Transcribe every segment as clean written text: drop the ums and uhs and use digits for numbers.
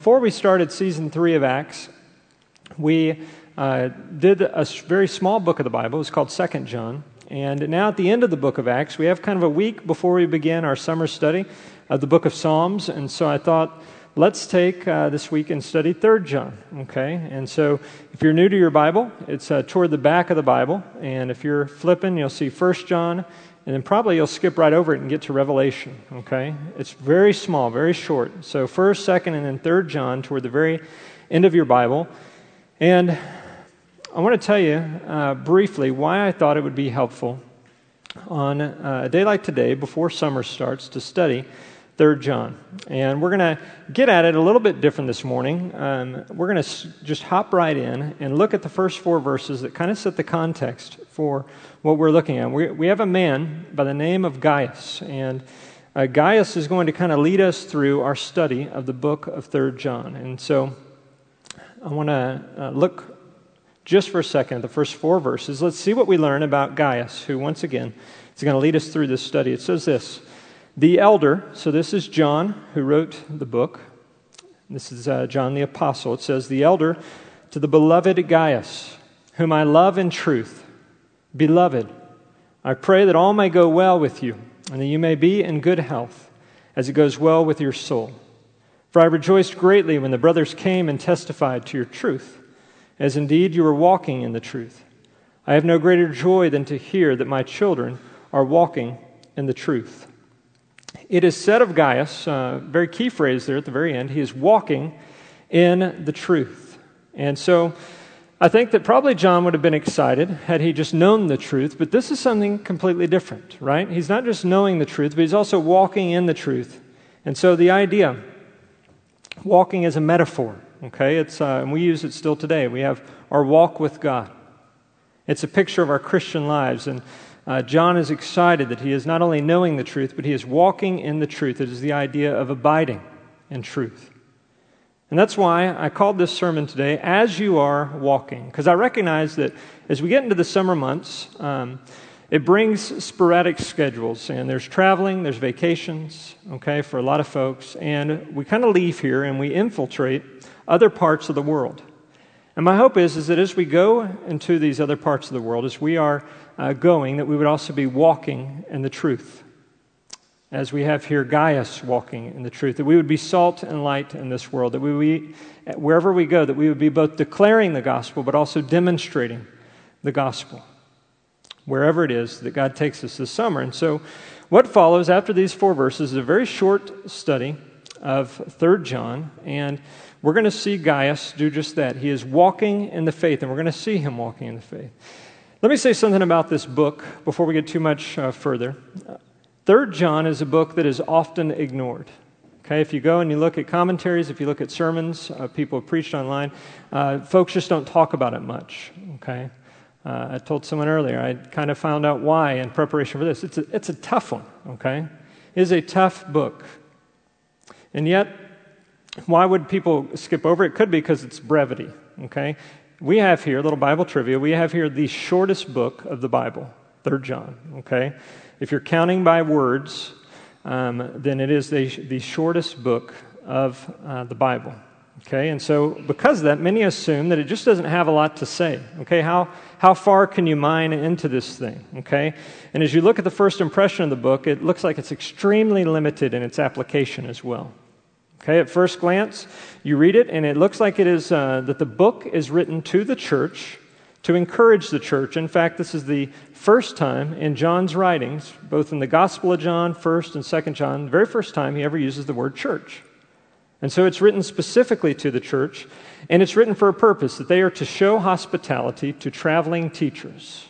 Before we started Season 3 of Acts, we did a very small book of the Bible. It's called 2 John. And now at the end of the book of Acts, we have kind of a week before we begin our summer study of the book of Psalms. And so I thought, let's take this week and study 3 John, okay? And so if you're new to your Bible, it's toward the back of the Bible. And if you're flipping, you'll see 1 John, and then probably you'll skip right over it and get to Revelation, okay? It's very small, very short. So 1st, 2nd, and then 3 John toward the very end of your Bible. And I want to tell you briefly why I thought it would be helpful on a day like today, before summer starts, to study 3 John. And we're going to get at it a little bit different this morning. We're going to just hop right in and look at the first 4 verses that kind of set the context for what we're looking at. We have a man by the name of Gaius, and Gaius is going to kind of lead us through our study of the book of 3 John. And so I want to look just for a second at the first 4 verses. Let's see what we learn about Gaius, who once again is going to lead us through this study. It says this: the elder, so this is John who wrote the book. This is John the Apostle. It says, the elder to the beloved Gaius, whom I love in truth. Beloved, I pray that all may go well with you, and that you may be in good health, as it goes well with your soul. For I rejoiced greatly when the brothers came and testified to your truth, as indeed you are walking in the truth. I have no greater joy than to hear that my children are walking in the truth. It is said of Gaius, very key phrase there at the very end, he is walking in the truth. And so I think that probably John would have been excited had he just known the truth, but this is something completely different, right? He's not just knowing the truth, but he's also walking in the truth. And so the idea, walking is a metaphor, okay? And we use it still today. We have our walk with God. It's a picture of our Christian lives, and John is excited that he is not only knowing the truth, but he is walking in the truth. It is the idea of abiding in truth. And that's why I called this sermon today, As You Are Walking, because I recognize that as we get into the summer months, it brings sporadic schedules, and there's traveling, there's vacations, okay, for a lot of folks, and we kind of leave here and we infiltrate other parts of the world. And my hope is that as we go into these other parts of the world, as we are going, that we would also be walking in the truth. As we have here Gaius walking in the truth, that we would be salt and light in this world, that wherever we go, that we would be both declaring the gospel but also demonstrating the gospel, wherever it is that God takes us this summer. And so what follows after these 4 verses is a very short study of 3 John, and we're going to see Gaius do just that. He is walking in the faith, and we're going to see him walking in the faith. Let me say something about this book before we get too much further. 3 John is a book that is often ignored. Okay, if you go and you look at commentaries, if you look at sermons, people have preached online, folks just don't talk about it much. Okay, I told someone earlier, I kind of found out why in preparation for this. It's a tough one. Okay, it is a tough book, and yet, why would people skip over it? It could be because it's brevity. Okay, we have here a little Bible trivia. We have here the shortest book of the Bible, 3 John. Okay. If you're counting by words, then it is the shortest book of the Bible. Okay, and so because of that, many assume that it just doesn't have a lot to say. Okay, how far can you mine into this thing? Okay, and as you look at the first impression of the book, it looks like it's extremely limited in its application as well. Okay, at first glance, you read it, and it looks like it is that the book is written to the church, to encourage the church. In fact, this is the first time in John's writings, both in the Gospel of John, 1st and 2nd John, the very first time he ever uses the word church. And so it's written specifically to the church, and it's written for a purpose, that they are to show hospitality to traveling teachers.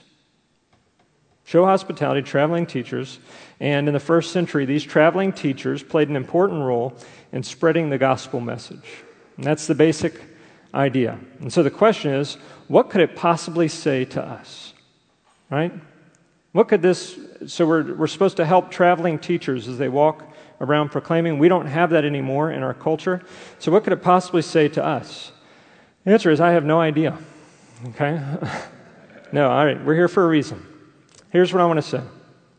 Show hospitality to traveling teachers, and in the first century, these traveling teachers played an important role in spreading the gospel message. And that's the basic idea. And so the question is, what could it possibly say to us? Right? What could this, so we're supposed to help traveling teachers as they walk around proclaiming. We don't have that anymore in our culture. So what could it possibly say to us? The answer is, I have no idea. Okay? No, all right, we're here for a reason. Here's what I want to say.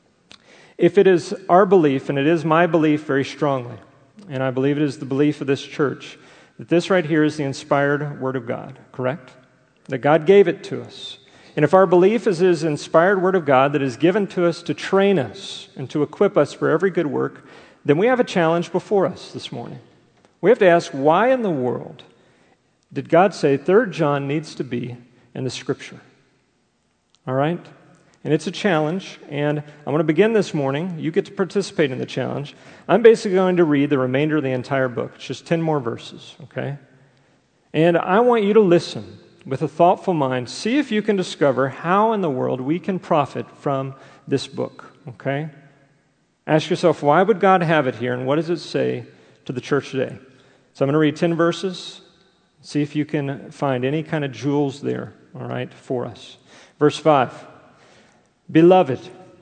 If it is our belief, and it is my belief very strongly, and I believe it is the belief of this church, that this right here is the inspired Word of God, correct? That God gave it to us. And if our belief is His inspired Word of God that is given to us to train us and to equip us for every good work, then we have a challenge before us this morning. We have to ask, why in the world did God say 3 John needs to be in the Scripture? All right? And it's a challenge, and I want to begin this morning. You get to participate in the challenge. I'm basically going to read the remainder of the entire book. It's just 10 more verses, okay? And I want you to listen with a thoughtful mind. See if you can discover how in the world we can profit from this book, okay? Ask yourself, why would God have it here, and what does it say to the church today? So I'm going to read 10 verses. See if you can find any kind of jewels there, all right, for us. Verse 5. Beloved,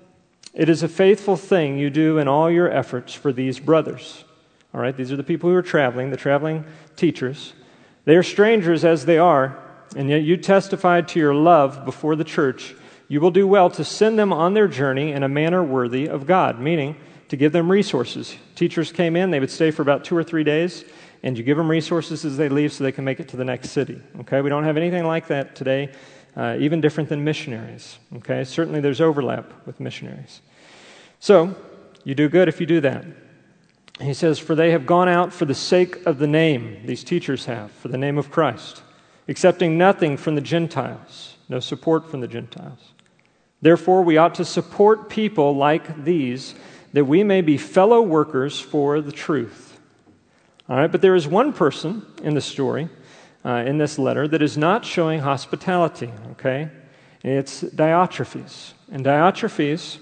it is a faithful thing you do in all your efforts for these brothers. All right, these are the people who are traveling, the traveling teachers. They are strangers as they are, and yet you testified to your love before the church. You will do well to send them on their journey in a manner worthy of God, meaning to give them resources. Teachers came in, they would stay for about 2 or 3 days, and you give them resources as they leave so they can make it to the next city. Okay, we don't have anything like that today. Even different than missionaries. Okay, certainly there's overlap with missionaries. So, you do good if you do that. He says, for they have gone out for the sake of the name, these teachers have, for the name of Christ, accepting nothing from the Gentiles, no support from the Gentiles. Therefore, we ought to support people like these, that we may be fellow workers for the truth. All right, but there is one person in the story, in this letter, that is not showing hospitality, okay? It's Diotrephes. And Diotrephes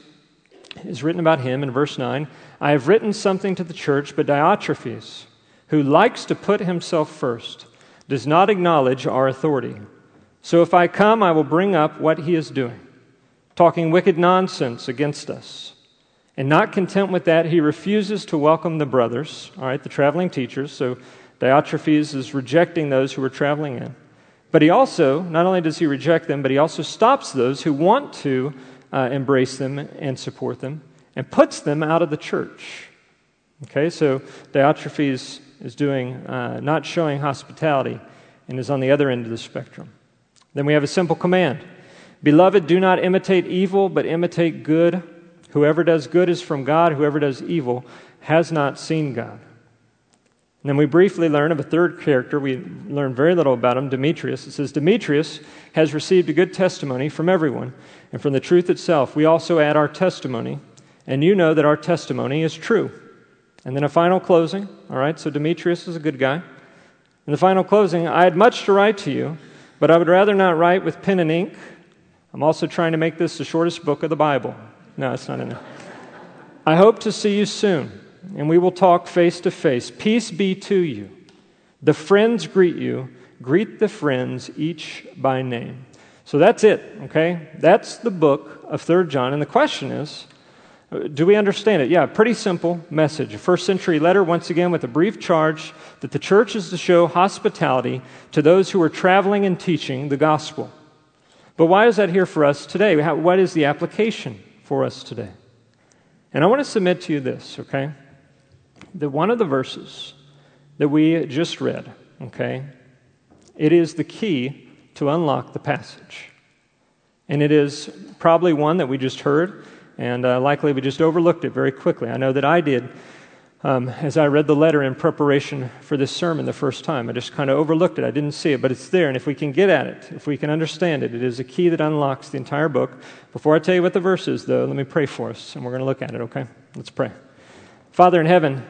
is written about him in verse 9. I have written something to the church, but Diotrephes, who likes to put himself first, does not acknowledge our authority. So if I come, I will bring up what he is doing, talking wicked nonsense against us. And not content with that, he refuses to welcome the brothers, all right, the traveling teachers. So Diotrephes is rejecting those who are traveling in. But he also, not only does he reject them, but he also stops those who want to embrace them and support them and puts them out of the church. Okay, so Diotrephes is doing, not showing hospitality and is on the other end of the spectrum. Then we have a simple command. Beloved, do not imitate evil, but imitate good. Whoever does good is from God. Whoever does evil has not seen God. And then we briefly learn of a third character. We learn very little about him, Demetrius. It says, Demetrius has received a good testimony from everyone and from the truth itself. We also add our testimony, and you know that our testimony is true. And then a final closing. All right, so Demetrius is a good guy. In the final closing, I had much to write to you, but I would rather not write with pen and ink. I'm also trying to make this the shortest book of the Bible. No, it's not in there. I hope to see you soon, and we will talk face to face. Peace be to you. The friends greet you. Greet the friends, each by name. So that's it, okay? That's the book of 3 John. And the question is, do we understand it? Yeah, pretty simple message. A first century letter, once again, with a brief charge that the church is to show hospitality to those who are traveling and teaching the gospel. But why is that here for us today? What is the application for us today? And I want to submit to you this, okay? That one of the verses that we just read, okay, it is the key to unlock the passage. And it is probably one that we just heard, and likely we just overlooked it very quickly. I know that I did as I read the letter in preparation for this sermon the first time. I just kind of overlooked it. I didn't see it, but it's there. And if we can get at it, if we can understand it, it is a key that unlocks the entire book. Before I tell you what the verse is, though, let me pray for us, and we're going to look at it, okay? Let's pray. Father in heaven,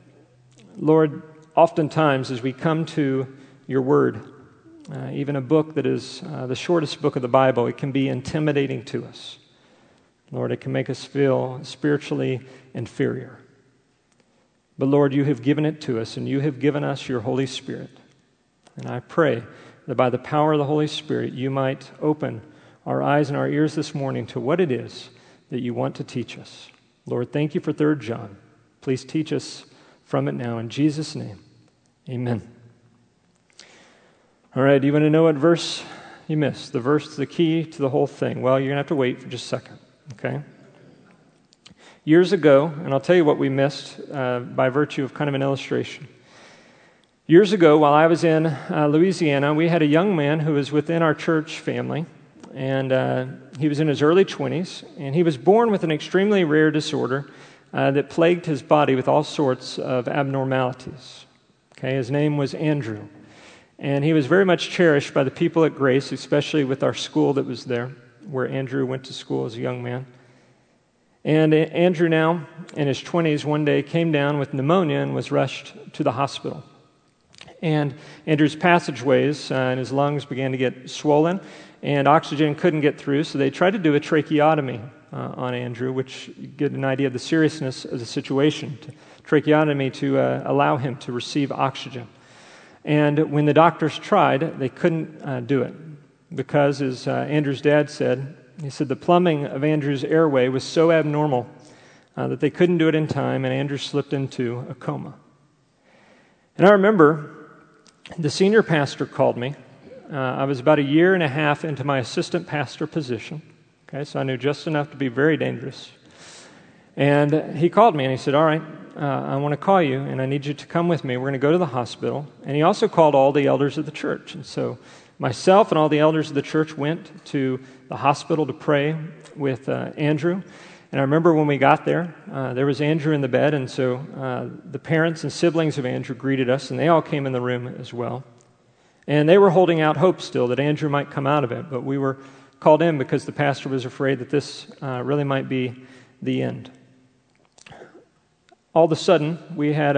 Lord, oftentimes as we come to your word, even a book that is the shortest book of the Bible, it can be intimidating to us. Lord, it can make us feel spiritually inferior. But Lord, you have given it to us, and you have given us your Holy Spirit. And I pray that by the power of the Holy Spirit, you might open our eyes and our ears this morning to what it is that you want to teach us. Lord, thank you for 3 John. Please teach us from it now. In Jesus' name, amen. All right, do you want to know what verse you missed? The verse, the key to the whole thing. Well, you're going to have to wait for just a second, okay? Years ago, and I'll tell you what we missed by virtue of kind of an illustration. Years ago, while I was in Louisiana, we had a young man who was within our church family, and he was in his early 20s, and he was born with an extremely rare disorder that plagued his body with all sorts of abnormalities. Okay, his name was Andrew, and he was very much cherished by the people at Grace, especially with our school that was there, where Andrew went to school as a young man. And Andrew, now in his 20s, one day came down with pneumonia and was rushed to the hospital. And Andrew's passageways in his lungs began to get swollen, and oxygen couldn't get through, so they tried to do a tracheotomy on Andrew, which you get an idea of the seriousness of the situation. Tracheotomy to allow him to receive oxygen. And when the doctors tried, they couldn't do it because, as Andrew's dad said, he said the plumbing of Andrew's airway was so abnormal that they couldn't do it in time, and Andrew slipped into a coma. And I remember the senior pastor called me. I was about a year and a half into my assistant pastor position. Okay, so I knew just enough to be very dangerous. And he called me and he said, all right, I want to call you and I need you to come with me. We're going to go to the hospital. And he also called all the elders of the church. And so myself and all the elders of the church went to the hospital to pray with Andrew. And I remember when we got there, there was Andrew in the bed, and so the parents and siblings of Andrew greeted us, and they all came in the room as well. And they were holding out hope still that Andrew might come out of it, but we were called in because the pastor was afraid that this really might be the end. All of a sudden, we had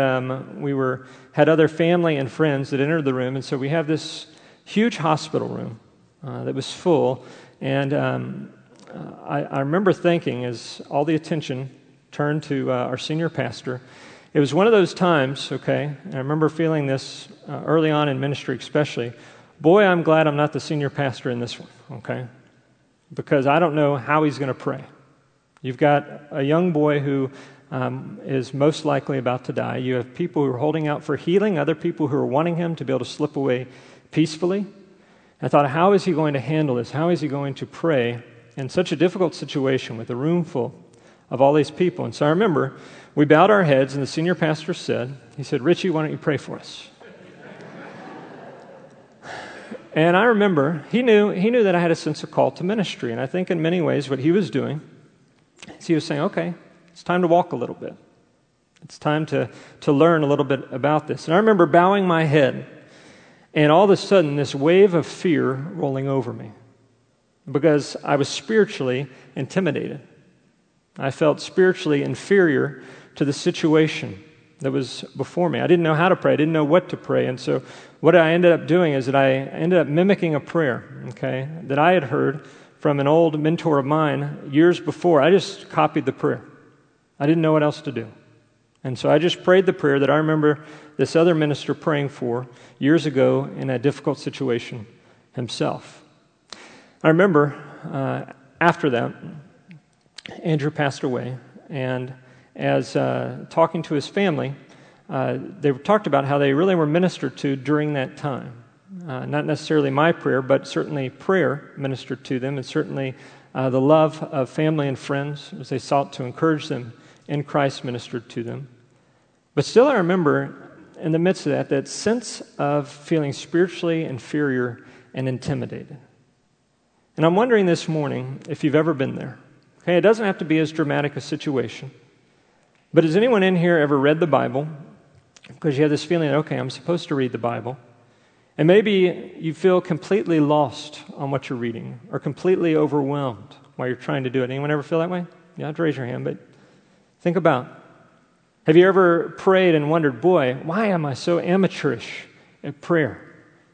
other family and friends that entered the room, and so we have this huge hospital room that was full, and I remember thinking, as all the attention turned to our senior pastor, it was one of those times, okay, and I remember feeling this early on in ministry especially, boy, I'm glad I'm not the senior pastor in this one, okay, because I don't know how he's going to pray. You've got a young boy who is most likely about to die. You have people who are holding out for healing, other people who are wanting him to be able to slip away peacefully. I thought, how is he going to handle this? How is he going to pray in such a difficult situation with a room full of all these people? And so I remember we bowed our heads, and the senior pastor said, Richie, why don't you pray for us? And I remember he knew that I had a sense of call to ministry, and I think in many ways what he was doing is he was saying, okay, it's time to walk a little bit. It's time to learn a little bit about this. And I remember bowing my head, and all of a sudden this wave of fear rolling over me, because I was spiritually intimidated. I felt spiritually inferior to the situation that was before me. I didn't know how to pray. I didn't know what to pray. And so what I ended up doing is that I ended up mimicking a prayer, okay, that I had heard from an old mentor of mine years before. I just copied the prayer. I didn't know what else to do. And so I just prayed the prayer that I remember this other minister praying for years ago in a difficult situation himself. I remember after that, Andrew passed away, and as talking to his family, they talked about how they really were ministered to during that time. Not necessarily my prayer, but certainly prayer ministered to them, and certainly the love of family and friends as they sought to encourage them in Christ ministered to them. But still I remember in the midst of that sense of feeling spiritually inferior and intimidated. And I'm wondering this morning if you've ever been there. Okay, it doesn't have to be as dramatic a situation. But has anyone in here ever read the Bible? Because you have this feeling, okay, I'm supposed to read the Bible. And maybe you feel completely lost on what you're reading or completely overwhelmed while you're trying to do it. Anyone ever feel that way? You don't have to raise your hand, but think about, have you ever prayed and wondered, boy, why am I so amateurish at prayer?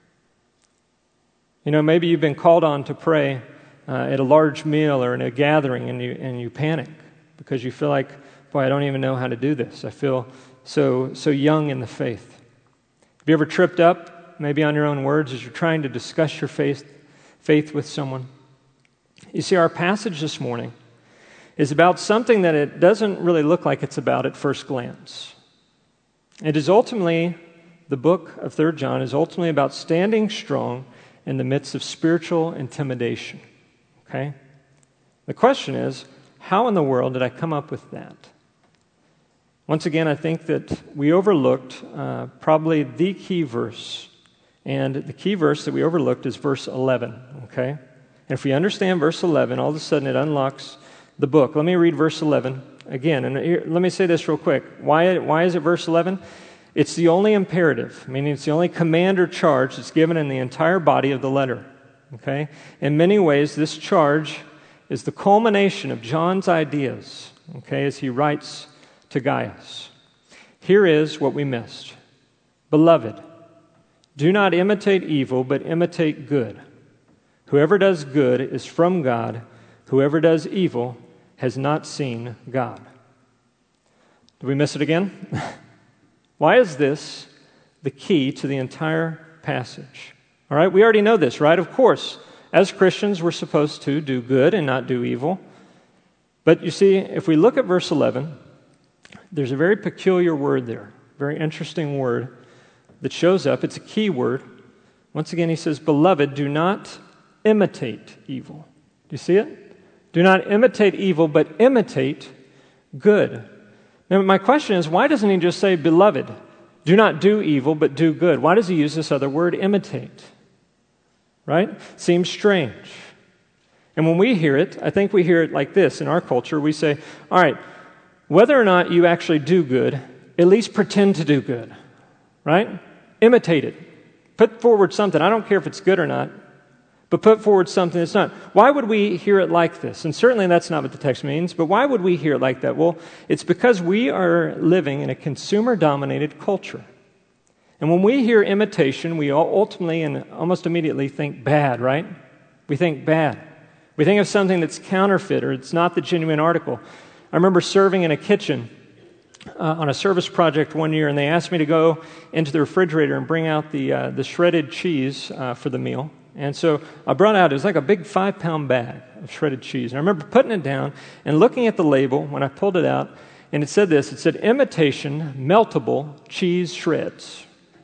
You know, maybe you've been called on to pray at a large meal or in a gathering, and you panic because you feel like, boy, I don't even know how to do this. I feel so young in the faith. Have you ever tripped up, maybe on your own words, as you're trying to discuss your faith with someone? You see, our passage this morning is about something that it doesn't really look like it's about at first glance. It is ultimately, the book of 3 John is ultimately about standing strong in the midst of spiritual intimidation. Okay? The question is, how in the world did I come up with that? Once again, I think that we overlooked probably the key verse. And the key verse that we overlooked is verse 11, okay? And if we understand verse 11, all of a sudden it unlocks the book. Let me read verse 11 again. And here, let me say this real quick. Why is it verse 11? It's the only imperative, meaning it's the only command or charge that's given in the entire body of the letter, okay? In many ways, this charge is the culmination of John's ideas, okay, as he writes to Gaius. Here is what we missed. Beloved, do not imitate evil, but imitate good. Whoever does good is from God. Whoever does evil has not seen God. Did we miss it again? Why is this the key to the entire passage? All right, we already know this, right? Of course, as Christians, we're supposed to do good and not do evil. But you see, if we look at verse 11, there's a very peculiar word there, very interesting word that shows up. It's a key word. Once again, he says, beloved, do not imitate evil. Do you see it? Do not imitate evil, but imitate good. Now, my question is, why doesn't he just say, beloved, do not do evil, but do good? Why does he use this other word, imitate? Right? Seems strange. And when we hear it, I think we hear it like this in our culture. We say, all right, whether or not you actually do good, at least pretend to do good, right? Imitate it. Put forward something. I don't care if it's good or not, but put forward something that's not. Why would we hear it like this? And certainly that's not what the text means, but why would we hear it like that? Well, it's because we are living in a consumer-dominated culture. And when we hear imitation, we ultimately and almost immediately think bad, right? We think bad. We think of something that's counterfeit or it's not the genuine article. I remember serving in a kitchen on a service project one year, and they asked me to go into the refrigerator and bring out the shredded cheese for the meal. And so I brought out, it was like a big 5-pound bag of shredded cheese. And I remember putting it down and looking at the label when I pulled it out, and it said this. It said, imitation meltable cheese shreds.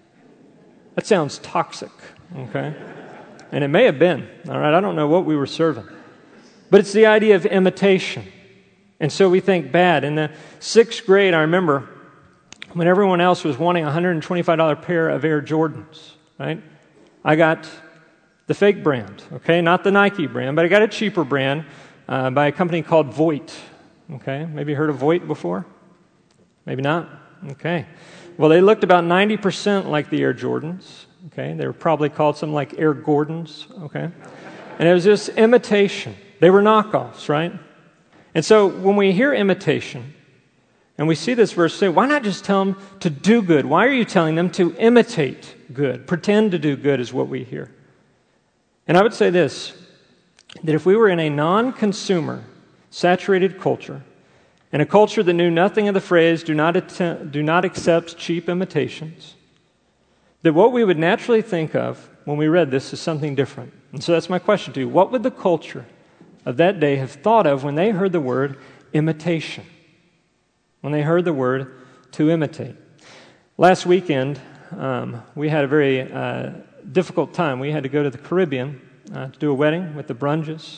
That sounds toxic, okay? And it may have been, all right? I don't know what we were serving. But it's the idea of imitation. And so we think bad. In the 6th grade, I remember when everyone else was wanting a $125 pair of Air Jordans, right? I got the fake brand, okay? Not the Nike brand, but I got a cheaper brand by a company called Voigt, okay? Maybe you heard of Voigt before? Maybe not? Okay. Well, they looked about 90% like the Air Jordans, okay? They were probably called something like Air Gordons, okay? And it was just imitation. They were knockoffs, right? And so when we hear imitation, and we see this verse say, why not just tell them to do good? Why are you telling them to imitate good? Pretend to do good is what we hear. And I would say this, that if we were in a non-consumer, saturated culture, and a culture that knew nothing of the phrase, do not accept cheap imitations, that what we would naturally think of when we read this is something different. And so that's my question to you. What would the culture of that day have thought of when they heard the word imitation? When they heard the word to imitate. Last weekend, we had a very difficult time. We had to go to the Caribbean to do a wedding with the Brunges.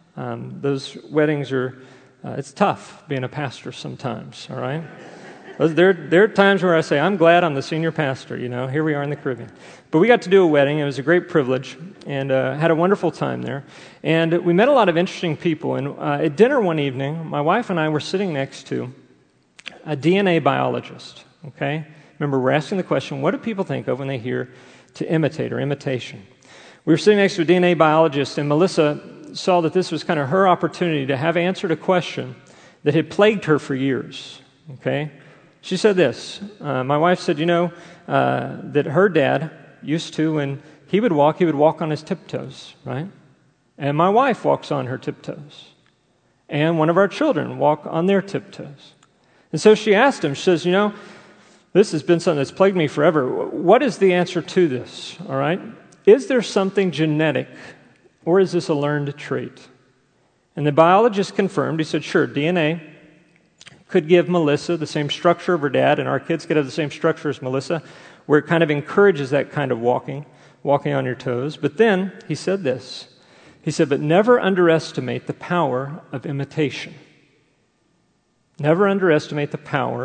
Those weddings are, it's tough being a pastor sometimes, all right? There are times where I say, I'm glad I'm the senior pastor, you know, here we are in the Caribbean. But we got to do a wedding. It was a great privilege and had a wonderful time there. And we met a lot of interesting people. And at dinner one evening, my wife and I were sitting next to a DNA biologist, okay? Remember, we're asking the question, what do people think of when they hear to imitate or imitation? We were sitting next to a DNA biologist, and Melissa saw that this was kind of her opportunity to have answered a question that had plagued her for years, okay? She said this. My wife said, you know, that her dad used to, when he would walk on his tiptoes, right? And my wife walks on her tiptoes. And one of our children walk on their tiptoes. And so she asked him, she says, you know, this has been something that's plagued me forever. What is the answer to this, all right? Is there something genetic, or is this a learned trait? And the biologist confirmed. He said, sure, DNA could give Melissa the same structure of her dad, and our kids could have the same structure as Melissa, where it kind of encourages that kind of walking on your toes. But then he said this. He said, but never underestimate the power of imitation. Never underestimate the power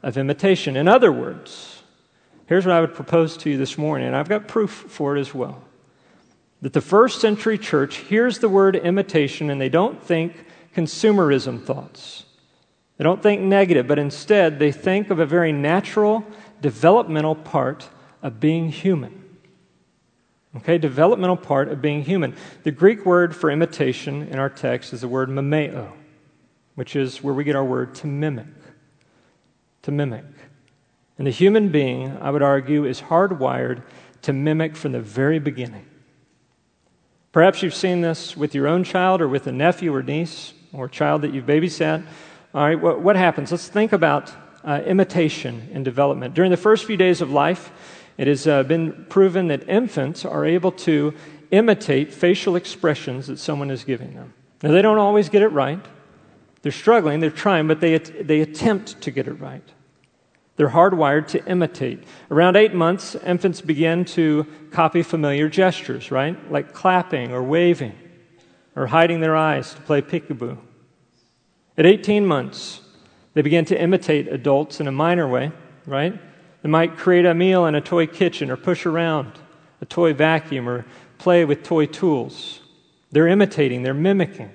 of imitation. In other words, here's what I would propose to you this morning, and I've got proof for it as well. That the first century church hears the word imitation and they don't think consumerism thoughts. They don't think negative, but instead they think of a very natural, developmental part of being human. Okay, developmental part of being human. The Greek word for imitation in our text is the word memeo, which is where we get our word to mimic. To mimic. And the human being, I would argue, is hardwired to mimic from the very beginning. Perhaps you've seen this with your own child or with a nephew or niece or a child that you've babysat. All right, what happens? Let's think about imitation in development. During the first few days of life, it has been proven that infants are able to imitate facial expressions that someone is giving them. Now, they don't always get it right. They're struggling, they're trying, but they attempt to get it right. They're hardwired to imitate. Around 8 months, infants begin to copy familiar gestures, right? Like clapping or waving or hiding their eyes to play peekaboo. At 18 months, they begin to imitate adults in a minor way, right? They might create a meal in a toy kitchen or push around a toy vacuum or play with toy tools. They're imitating, they're mimicking.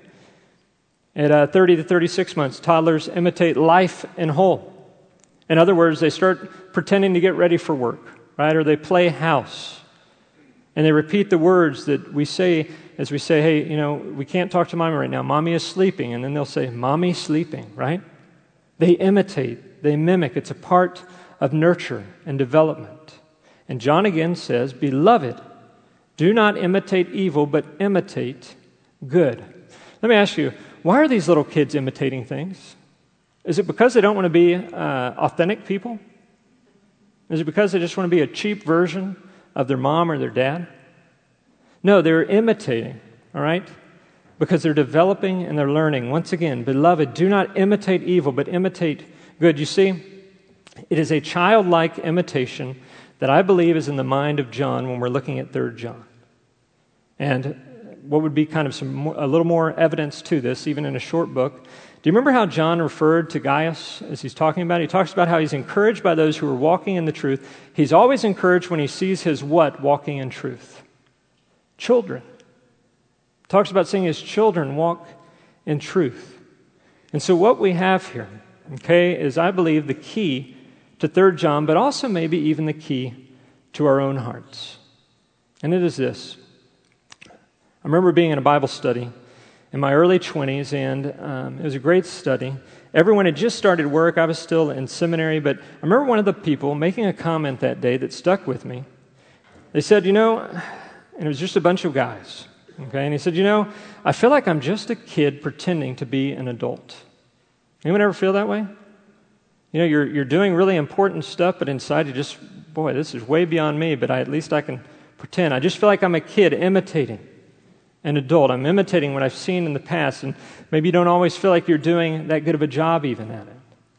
At 30 to 36 months, toddlers imitate life in whole. In other words, they start pretending to get ready for work, right? Or they play house. And they repeat the words that we say as we say, hey, we can't talk to Mommy right now. Mommy is sleeping. And then they'll say, Mommy's sleeping, right? They imitate, they mimic. It's a part of nurture and development. And John again says, Beloved, do not imitate evil, but imitate good. Let me ask you, why are these little kids imitating things? Is it because they don't want to be authentic people? Is it because they just want to be a cheap version of their mom or their dad? No, they're imitating, all right? Because they're developing and they're learning. Once again, beloved, do not imitate evil, but imitate good. You see, it is a childlike imitation that I believe is in the mind of John when we're looking at 3 John. And what would be kind of a little more evidence to this, even in a short book. Do you remember how John referred to Gaius as he's talking about it? He talks about how he's encouraged by those who are walking in the truth. He's always encouraged when he sees his what walking in truth? Children. Talks about seeing his children walk in truth. And so what we have here, okay, is I believe the key to 3 John, but also maybe even the key to our own hearts. And it is this. I remember being in a Bible study in my early 20s, and it was a great study. Everyone had just started work. I was still in seminary, but I remember one of the people making a comment that day that stuck with me. They said, and it was just a bunch of guys, okay? And he said, I feel like I'm just a kid pretending to be an adult. Anyone ever feel that way? You're doing really important stuff, but inside you just, boy, this is way beyond me, but at least I can pretend. I just feel like I'm a kid imitating an adult. I'm imitating what I've seen in the past, and maybe you don't always feel like you're doing that good of a job even at it.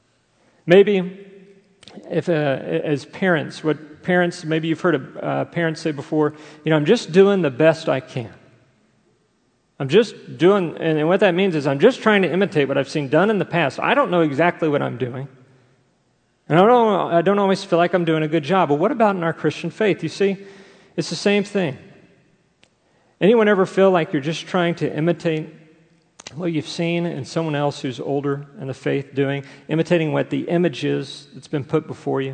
Maybe if as parents, maybe you've heard parents say before, I'm just doing the best I can. I'm just doing, and what that means is I'm just trying to imitate what I've seen done in the past. I don't know exactly what I'm doing. And I don't always feel like I'm doing a good job. But what about in our Christian faith? You see, it's the same thing. Anyone ever feel like you're just trying to imitate what you've seen in someone else who's older in the faith doing, imitating what the image is that's been put before you?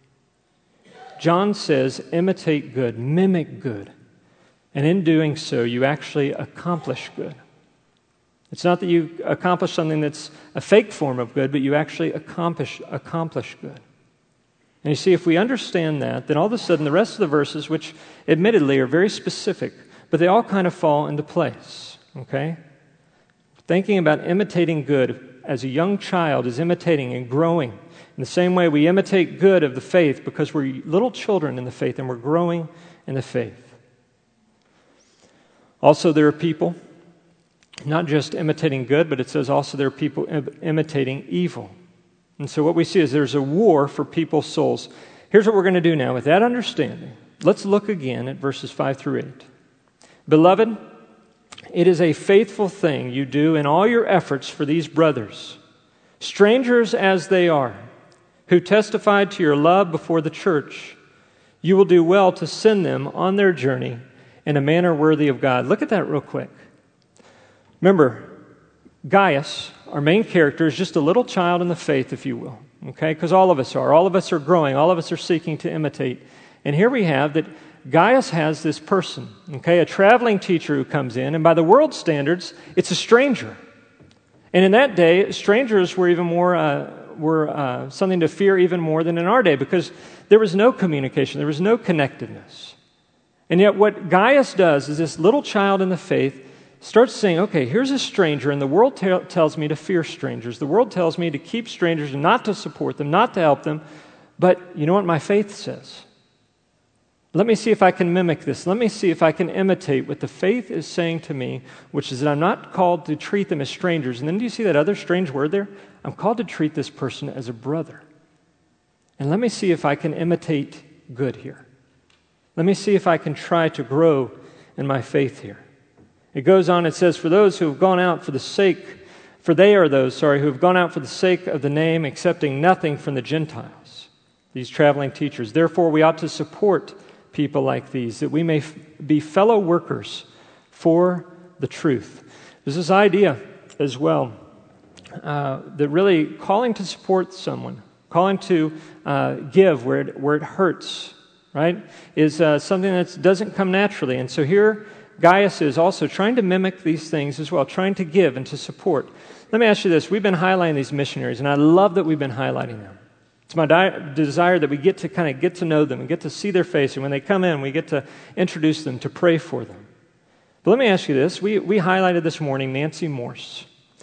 John says, imitate good, mimic good. And in doing so, you actually accomplish good. It's not that you accomplish something that's a fake form of good, but you actually accomplish good. And you see, if we understand that, then all of a sudden the rest of the verses, which admittedly are very specific, but they all kind of fall into place, okay? Thinking about imitating good as a young child is imitating and growing. In the same way, we imitate good of the faith because we're little children in the faith and we're growing in the faith. Also, there are people not just imitating good, but it says also there are people imitating evil. And so what we see is there's a war for people's souls. Here's what we're going to do now. With that understanding, let's look again at verses 5 through 8. Beloved, it is a faithful thing you do in all your efforts for these brothers, strangers as they are, who testified to your love before the church. You will do well to send them on their journey in a manner worthy of God." Look at that real quick. Remember, Gaius, our main character, is just a little child in the faith, if you will. Okay? Because all of us are. All of us are growing. All of us are seeking to imitate. And here we have that Gaius has this person, okay, a traveling teacher who comes in, and by the world's standards, it's a stranger. And in that day, strangers were even more something to fear even more than in our day, because there was no communication, there was no connectedness. And yet what Gaius does is this little child in the faith starts saying, okay, here's a stranger, and the world tells me to fear strangers. The world tells me to keep strangers and not to support them, not to help them. But you know what my faith says? Let me see if I can mimic this. Let me see if I can imitate what the faith is saying to me, which is that I'm not called to treat them as strangers. And then do you see that other strange word there? I'm called to treat this person as a brother. And let me see if I can imitate good here. Let me see if I can try to grow in my faith here. It goes on, it says, for they are those who have gone out for the sake of the name, accepting nothing from the Gentiles, these traveling teachers. Therefore, we ought to support people like these, that we may be fellow workers for the truth. There's this idea as well that really calling to support someone, calling to give where it hurts, right, is something that doesn't come naturally. And so here Gaius is also trying to mimic these things as well, trying to give and to support. Let me ask you this. We've been highlighting these missionaries, and I love that we've been highlighting them. It's my desire that we get to know them and get to see their face. And when they come in, we get to introduce them, to pray for them. But let me ask you this. We highlighted this morning Nancy Morse.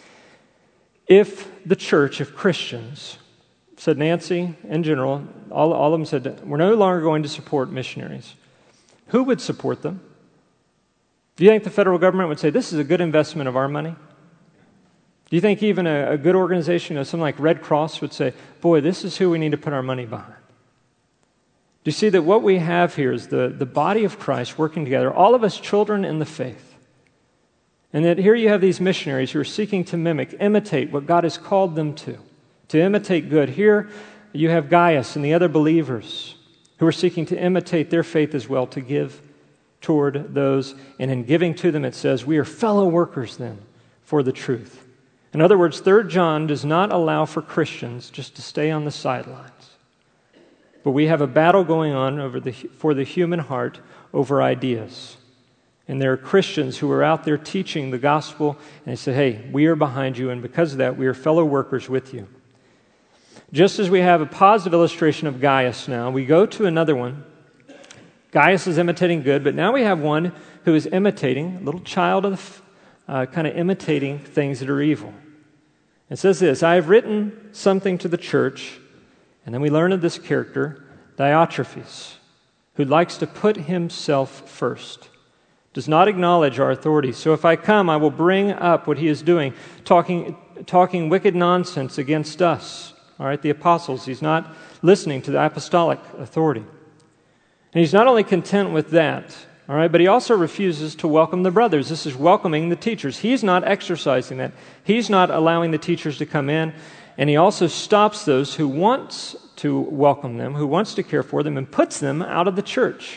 If the church, if Christians, said Nancy in general, all of them said, we're no longer going to support missionaries, who would support them? Do you think the federal government would say, this is a good investment of our money? Do you think even a good organization, something like Red Cross, would say, boy, this is who we need to put our money behind? Do you see that what we have here is the body of Christ working together, all of us children in the faith? And that here you have these missionaries who are seeking to imitate what God has called them to imitate good. Here you have Gaius and the other believers who are seeking to imitate their faith as well, to give toward those. And in giving to them, it says, we are fellow workers then for the truth. In other words, 3 John does not allow for Christians just to stay on the sidelines. But we have a battle going on for the human heart over ideas. And there are Christians who are out there teaching the gospel, and they say, hey, we are behind you, and because of that, we are fellow workers with you. Just as we have a positive illustration of Gaius now, we go to another one. Gaius is imitating good, but now we have one who is imitating, a little child of kind of imitating things that are evil. It says this, I have written something to the church, and then we learn of this character, Diotrephes, who likes to put himself first, does not acknowledge our authority. So if I come, I will bring up what he is doing, talking wicked nonsense against us, all right, the apostles. He's not listening to the apostolic authority. And he's not only content with that, all right, but he also refuses to welcome the brothers. This is welcoming the teachers. He's not exercising that. He's not allowing the teachers to come in. And he also stops those who wants to welcome them, who wants to care for them, and puts them out of the church.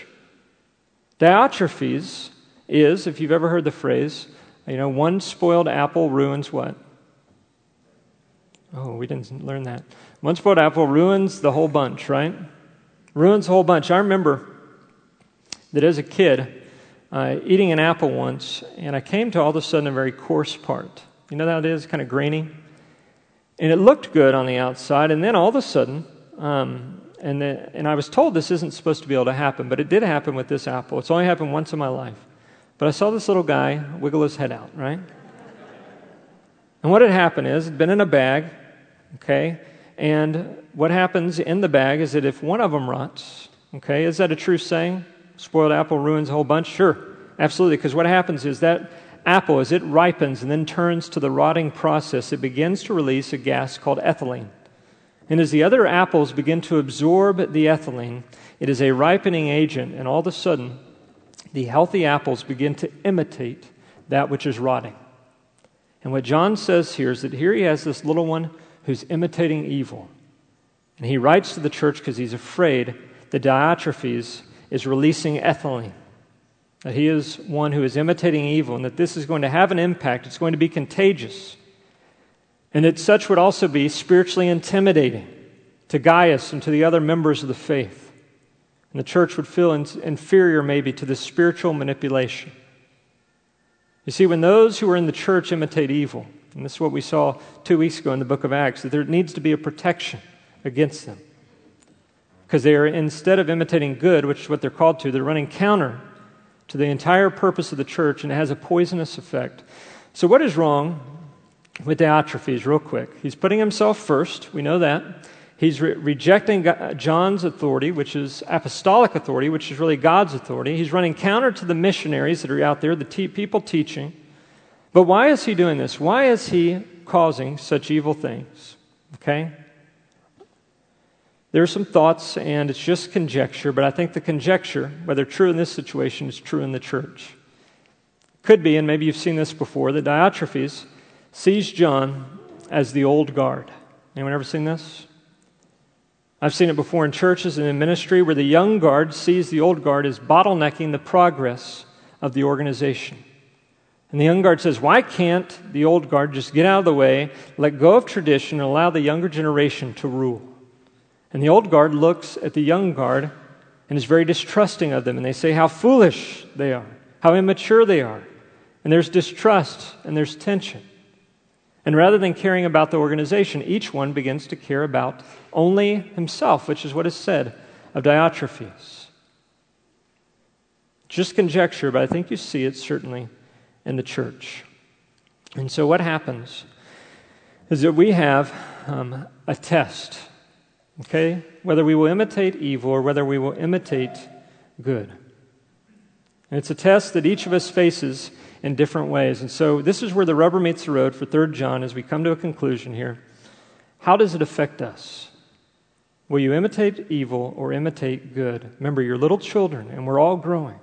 Diotrephes is, if you've ever heard the phrase, one spoiled apple ruins what? Oh, we didn't learn that. One spoiled apple ruins the whole bunch, right? Ruins the whole bunch. I remember that as a kid, eating an apple once, and I came to all of a sudden a very coarse part. You know how it is, kind of grainy? And it looked good on the outside, and then all of a sudden, and I was told this isn't supposed to be able to happen, but it did happen with this apple. It's only happened once in my life. But I saw this little guy wiggle his head out, right? And what had happened is, it'd been in a bag, okay? And what happens in the bag is that if one of them rots, okay, is that a true saying? Spoiled apple ruins a whole bunch? Sure, absolutely, because what happens is that apple, as it ripens and then turns to the rotting process, it begins to release a gas called ethylene. And as the other apples begin to absorb the ethylene, it is a ripening agent, and all of a sudden, the healthy apples begin to imitate that which is rotting. And what John says here is that here he has this little one who's imitating evil. And he writes to the church because he's afraid that Diotrephes is releasing ethylene, that he is one who is imitating evil, and that this is going to have an impact. It's going to be contagious. And that such would also be spiritually intimidating to Gaius and to the other members of the faith. And the church would feel inferior maybe to this spiritual manipulation. You see, when those who are in the church imitate evil, and this is what we saw 2 weeks ago in the book of Acts, that there needs to be a protection against them. Because they are, instead of imitating good, which is what they're called to, they're running counter to the entire purpose of the church, and it has a poisonous effect. So what is wrong with Diotrephes, real quick? He's putting himself first, we know that. He's rejecting John's authority, which is apostolic authority, which is really God's authority. He's running counter to the missionaries that are out there, the people teaching. But why is he doing this? Why is he causing such evil things? Okay? There are some thoughts, and it's just conjecture, but I think the conjecture, whether true in this situation, is true in the church. Could be, and maybe you've seen this before, that Diotrephes sees John as the old guard. Anyone ever seen this? I've seen it before in churches and in ministry where the young guard sees the old guard as bottlenecking the progress of the organization. And the young guard says, why can't the old guard just get out of the way, let go of tradition, and allow the younger generation to rule? And the old guard looks at the young guard and is very distrusting of them. And they say how foolish they are, how immature they are. And there's distrust and there's tension. And rather than caring about the organization, each one begins to care about only himself, which is what is said of Diotrephes. Just conjecture, but I think you see it certainly in the church. And so what happens is that we have a test. Okay? Whether we will imitate evil or whether we will imitate good. And it's a test that each of us faces in different ways. And so this is where the rubber meets the road for 3 John as we come to a conclusion here. How does it affect us? Will you imitate evil or imitate good? Remember, you're little children and we're all growing.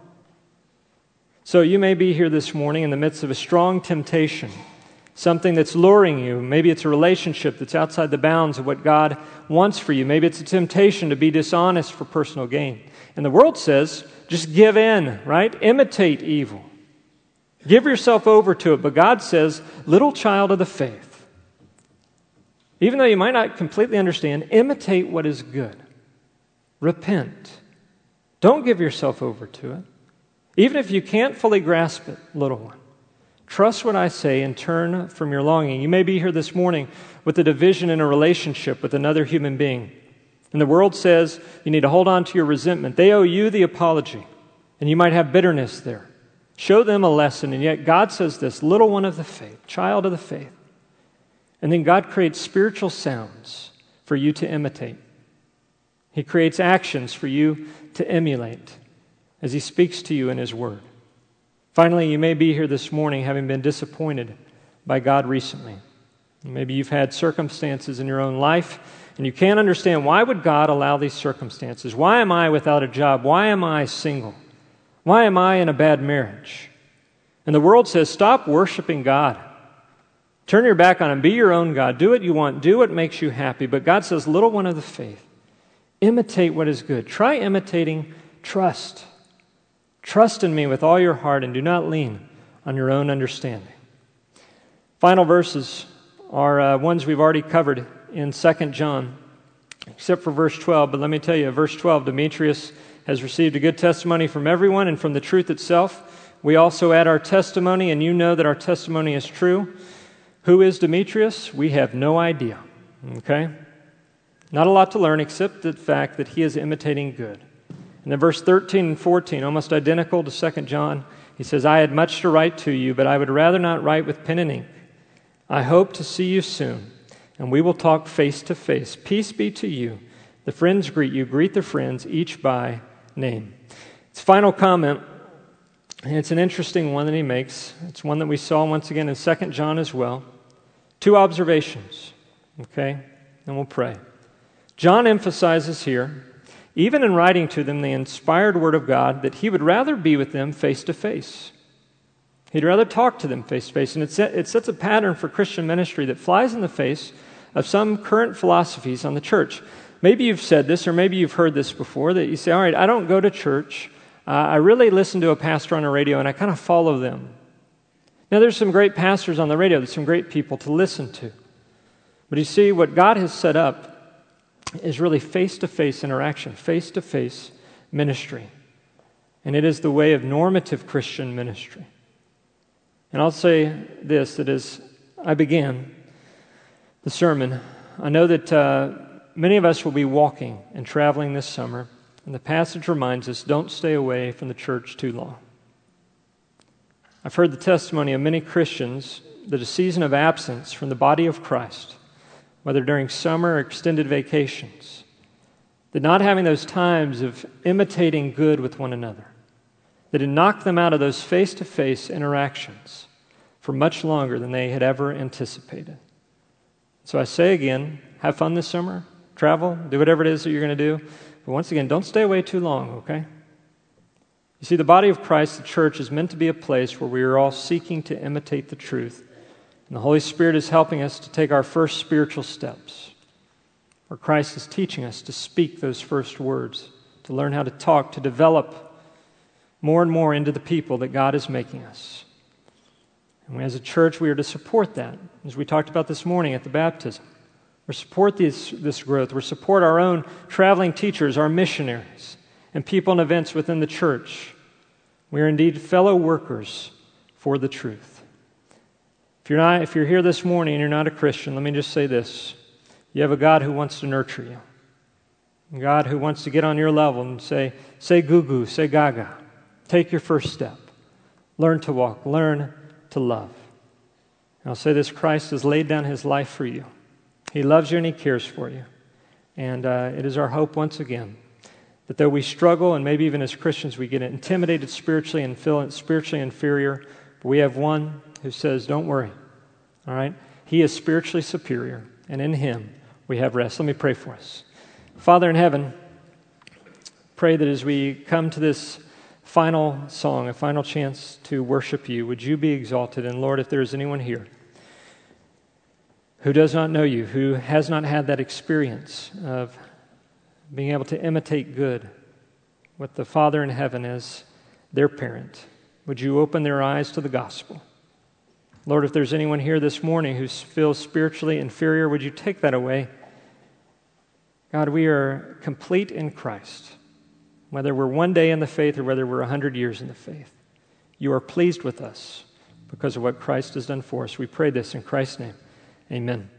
So you may be here this morning in the midst of a strong temptation, something that's luring you. Maybe it's a relationship that's outside the bounds of what God wants for you. Maybe it's a temptation to be dishonest for personal gain. And the world says, just give in, right? Imitate evil. Give yourself over to it. But God says, little child of the faith, even though you might not completely understand, imitate what is good. Repent. Don't give yourself over to it. Even if you can't fully grasp it, little one. Trust what I say and turn from your longing. You may be here this morning with a division in a relationship with another human being. And the world says you need to hold on to your resentment. They owe you the apology. And you might have bitterness there. Show them a lesson. And yet God says this, little one of the faith, child of the faith. And then God creates spiritual sounds for you to imitate. He creates actions for you to emulate as He speaks to you in His Word. Finally, you may be here this morning having been disappointed by God recently. Maybe you've had circumstances in your own life, and you can't understand, why would God allow these circumstances? Why am I without a job? Why am I single? Why am I in a bad marriage? And the world says, stop worshiping God. Turn your back on Him. Be your own God. Do what you want. Do what makes you happy. But God says, little one of the faith, imitate what is good. Try imitating trust. Trust in me with all your heart and do not lean on your own understanding. Final verses are ones we've already covered in 2 John, except for verse 12. But let me tell you, verse 12, Demetrius has received a good testimony from everyone and from the truth itself. We also add our testimony, and you know that our testimony is true. Who is Demetrius? We have no idea. Okay? Not a lot to learn except the fact that he is imitating good. And then verse 13 and 14, almost identical to 2 John, he says, I had much to write to you, but I would rather not write with pen and ink. I hope to see you soon, and we will talk face to face. Peace be to you. The friends greet you. Greet the friends, each by name. His final comment, and it's an interesting one that he makes. It's one that we saw once again in 2 John as well. 2 observations, okay? And we'll pray. John emphasizes here, even in writing to them the inspired Word of God, that he would rather be with them face to face. He'd rather talk to them face to face. And it sets a pattern for Christian ministry that flies in the face of some current philosophies on the church. maybe you've said this, or maybe you've heard this before, that you say, all right, I don't go to church. I really listen to a pastor on the radio, and I kind of follow them. Now, there's some great pastors on the radio. There's some great people to listen to. But you see, what God has set up is really face-to-face interaction, face-to-face ministry. And it is the way of normative Christian ministry. And I'll say this, that as I began the sermon, I know that many of us will be walking and traveling this summer, and the passage reminds us, don't stay away from the church too long. I've heard the testimony of many Christians that a season of absence from the body of Christ, whether during summer or extended vacations, that not having those times of imitating good with one another, that it knocked them out of those face-to-face interactions for much longer than they had ever anticipated. So I say again, have fun this summer, travel, do whatever it is that you're going to do, but once again, don't stay away too long, okay? You see, the body of Christ, the church, is meant to be a place where we are all seeking to imitate the truth. And the Holy Spirit is helping us to take our first spiritual steps, where Christ is teaching us to speak those first words, to learn how to talk, to develop more and more into the people that God is making us. And as a church, we are to support that, as we talked about this morning at the baptism. We support this growth. We support our own traveling teachers, our missionaries, and people and events within the church. We are indeed fellow workers for the truth. If you're here this morning and you're not a Christian, let me just say this. You have a God who wants to nurture you. A God who wants to get on your level and say goo-goo, say gaga. Take your first step. Learn to walk. Learn to love. And I'll say this, Christ has laid down His life for you. He loves you and He cares for you. And it is our hope once again that though we struggle, and maybe even as Christians we get intimidated spiritually and feel spiritually inferior, but we have one who says, don't worry, all right? He is spiritually superior, and in Him we have rest. Let me pray for us. Father in heaven, pray that as we come to this final song, a final chance to worship You, would You be exalted? And Lord, if there is anyone here who does not know You, who has not had that experience of being able to imitate good with the Father in heaven as their parent, would You open their eyes to the gospel? Lord, if there's anyone here this morning who feels spiritually inferior, would You take that away? God, we are complete in Christ. Whether we're one day in the faith or whether we're 100 years in the faith, You are pleased with us because of what Christ has done for us. We pray this in Christ's name. Amen.